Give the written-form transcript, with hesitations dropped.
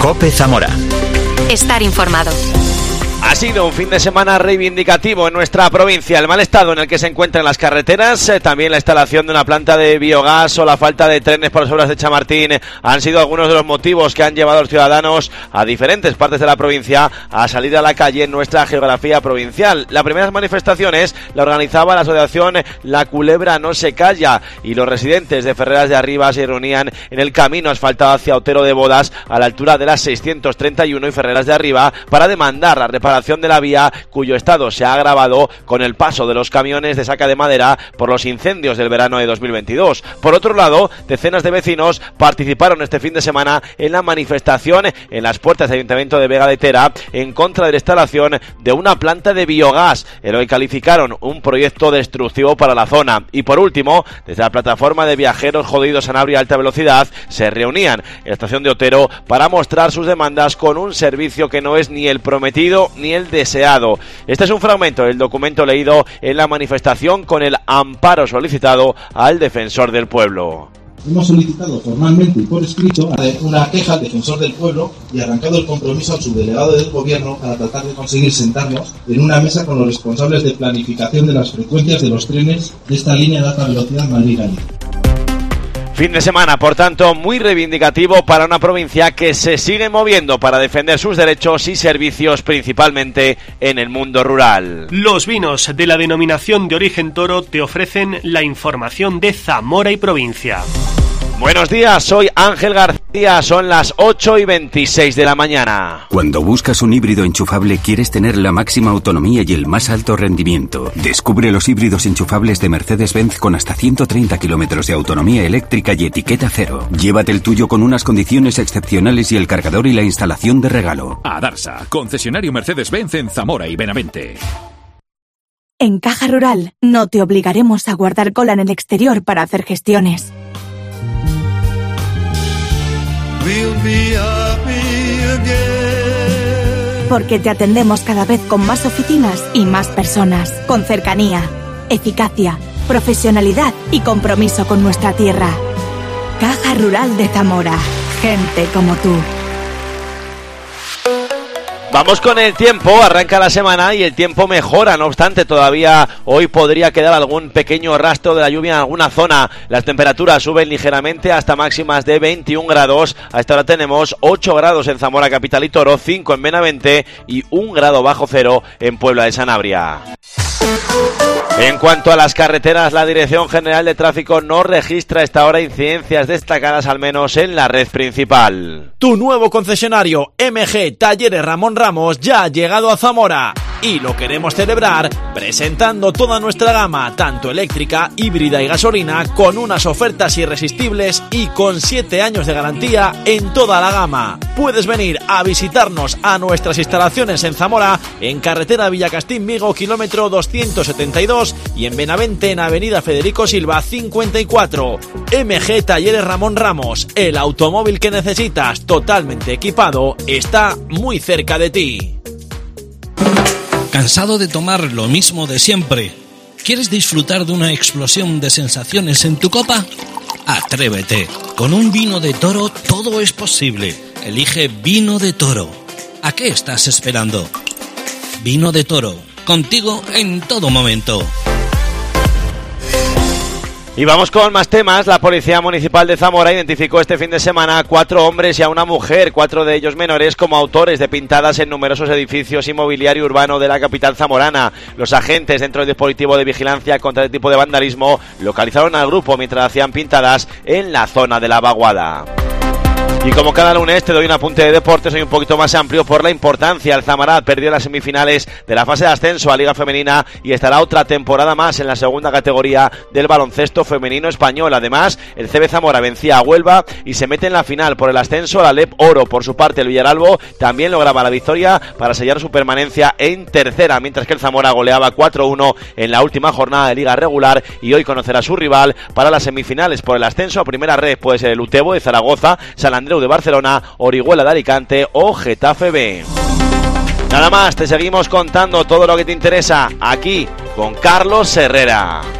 COPE Zamora. Estar informado. Ha sido un fin de semana reivindicativo en nuestra provincia. El mal estado en el que se encuentran las carreteras, también la instalación de una planta de biogás o la falta de trenes por las obras de Chamartín han sido algunos de los motivos que han llevado a los ciudadanos a diferentes partes de la provincia a salir a la calle en nuestra geografía provincial. Las primeras manifestaciones la organizaba la asociación La Culebra No Se Calla y los residentes de Ferreras de Arriba se reunían en el camino asfaltado hacia Otero de Bodas a la altura de las 631 y Ferreras de Arriba para demandar la reparación de la vía, cuyo estado se ha agravado con el paso de los camiones de saca de madera por los incendios del verano de 2022. Por otro lado, decenas de vecinos participaron este fin de semana en la manifestación en las puertas del Ayuntamiento de Vega de Tera en contra de la instalación de una planta de biogás, en lo que calificaron un proyecto destructivo para la zona. Y por último, desde la plataforma de viajeros jodidos Sanabria Alta Velocidad, se reunían en la estación de Otero para mostrar sus demandas con un servicio que no es ni el prometido ni el deseado. Este es un fragmento del documento leído en la manifestación con el amparo solicitado al defensor del pueblo. Hemos solicitado formalmente y por escrito una queja al defensor del pueblo y arrancado el compromiso al subdelegado del gobierno para tratar de conseguir sentarnos en una mesa con los responsables de planificación de las frecuencias de los trenes de esta línea de alta velocidad Madrid-Galicia. Fin de semana, por tanto, muy reivindicativo para una provincia que se sigue moviendo para defender sus derechos y servicios, principalmente en el mundo rural. Los vinos de la denominación de origen Toro te ofrecen la información de Zamora y provincia. Buenos días, soy Ángel García, son las 8:26 de la mañana. Cuando buscas un híbrido enchufable quieres tener la máxima autonomía y el más alto rendimiento. Descubre los híbridos enchufables de Mercedes-Benz con hasta 130 kilómetros de autonomía eléctrica y etiqueta cero. Llévate el tuyo con unas condiciones excepcionales y el cargador y la instalación de regalo. Adarsa, concesionario Mercedes-Benz en Zamora y Benavente. En Caja Rural no te obligaremos a guardar cola en el exterior para hacer gestiones. Porque te atendemos cada vez con más oficinas y más personas, con cercanía, eficacia, profesionalidad y compromiso con nuestra tierra. Caja Rural de Zamora, gente como tú. Vamos con el tiempo, arranca la semana y el tiempo mejora, no obstante todavía hoy podría quedar algún pequeño rastro de la lluvia en alguna zona. Las temperaturas suben ligeramente hasta máximas de 21 grados, a esta hora tenemos 8 grados en Zamora Capital y Toro, 5 en Benavente y 1 grado bajo cero en Puebla de Sanabria. En cuanto a las carreteras, la Dirección General de Tráfico no registra a esta hora incidencias destacadas, al menos en la red principal. Tu nuevo concesionario MG Talleres Ramón Ramos ya ha llegado a Zamora y lo queremos celebrar presentando toda nuestra gama, tanto eléctrica, híbrida y gasolina, con unas ofertas irresistibles y con 7 años de garantía en toda la gama. Puedes venir a visitarnos a nuestras instalaciones en Zamora, en carretera Villacastín-Vigo, kilómetro 272, y en Benavente, en avenida Federico Silva 54. MG Talleres Ramón Ramos, el automóvil que necesitas totalmente equipado está muy cerca de ti. ¿Cansado de tomar lo mismo de siempre? ¿Quieres disfrutar de una explosión de sensaciones en tu copa? Atrévete. Con un vino de Toro todo es posible. Elige Vino de Toro. ¿A qué estás esperando? Vino de Toro, contigo en todo momento. Y vamos con más temas. La Policía Municipal de Zamora identificó este fin de semana a 4 hombres y a una mujer, 4 de ellos menores, como autores de pintadas en numerosos edificios y mobiliario urbano de la capital zamorana. Los agentes, dentro del dispositivo de vigilancia contra este tipo de vandalismo, localizaron al grupo mientras hacían pintadas en la zona de la vaguada. Y como cada lunes te doy un apunte de deportes, hoy un poquito más amplio por la importancia. El Zamora perdió las semifinales de la fase de ascenso a Liga Femenina y estará otra temporada más en la segunda categoría del baloncesto femenino español. Además, el CB Zamora vencía a Huelva y se mete en la final por el ascenso a la LEP Oro. Por su parte, el Villaralbo también lograba la victoria para sellar su permanencia en tercera, mientras que el Zamora goleaba 4-1 en la última jornada de Liga regular y hoy conocerá a su rival para las semifinales por el ascenso a primera red. Puede ser el Utebo de Zaragoza, San Andreu de Barcelona, Orihuela de Alicante o Getafe B. Nada más, te seguimos contando todo lo que te interesa aquí con Carlos Herrera.